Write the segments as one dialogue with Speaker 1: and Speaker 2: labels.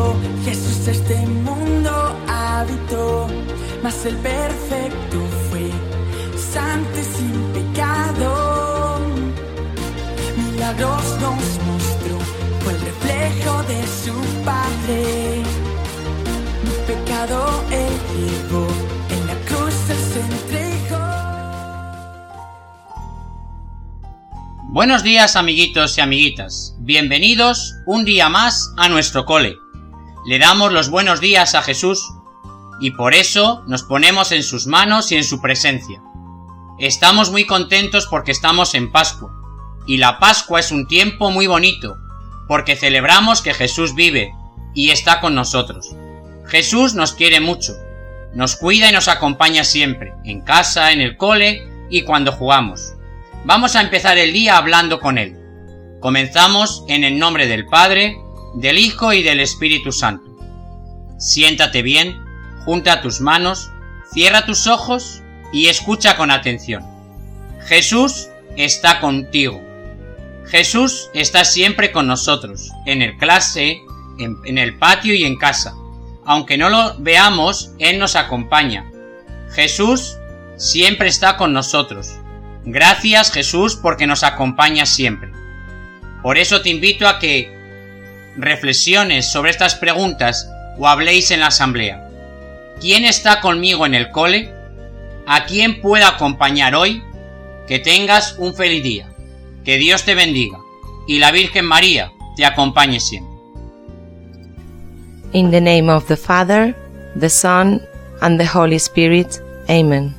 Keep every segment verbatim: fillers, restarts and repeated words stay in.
Speaker 1: mundo, Jesús este mundo habitó, mas el perfecto fue santo y sin pecado. Milagros nos mostró, fue el reflejo de su Padre. Mi pecado él llevó, en la cruz él se entregó.
Speaker 2: Buenos días, amiguitos y amiguitas. Bienvenidos un día más a nuestro cole. Le damos los buenos días a Jesús y por eso nos ponemos en sus manos y en su presencia. Estamos muy contentos porque estamos en Pascua y la Pascua es un tiempo muy bonito porque celebramos que Jesús vive y está con nosotros. Jesús nos quiere mucho, nos cuida y nos acompaña siempre, en casa, en el cole y cuando jugamos. Vamos a empezar el día hablando con Él. Comenzamos en el nombre del Padre, del Hijo y del Espíritu Santo. Siéntate bien, junta tus manos, cierra tus ojos y escucha con atención. Jesús está contigo. Jesús está siempre con nosotros, en el clase, en, en el patio y en casa. Aunque no lo veamos, Él nos acompaña. Jesús siempre está con nosotros. Gracias, Jesús, porque nos acompañas siempre. Por eso te invito a que reflexiones sobre estas preguntas o habléis en la asamblea. ¿Quién está conmigo en el cole? ¿A quién puedo acompañar hoy? Que tengas un feliz día. Que Dios te bendiga y la Virgen María te acompañe siempre.
Speaker 3: In the name of the Father, the Son, and the Holy Spirit. Amen.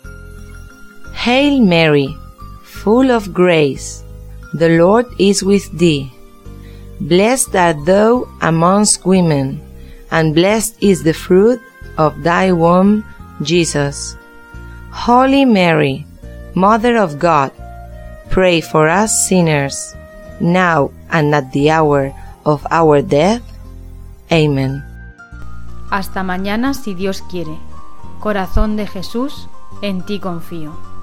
Speaker 3: Hail Mary, full of grace, the Lord is with thee. Blessed art thou amongst women, and blessed is the fruit of thy womb, Jesus. Holy Mary, Mother of God, pray for us sinners, now and at the hour of our death. Amen.
Speaker 4: Hasta mañana si Dios quiere. Corazón de Jesús, en ti confío.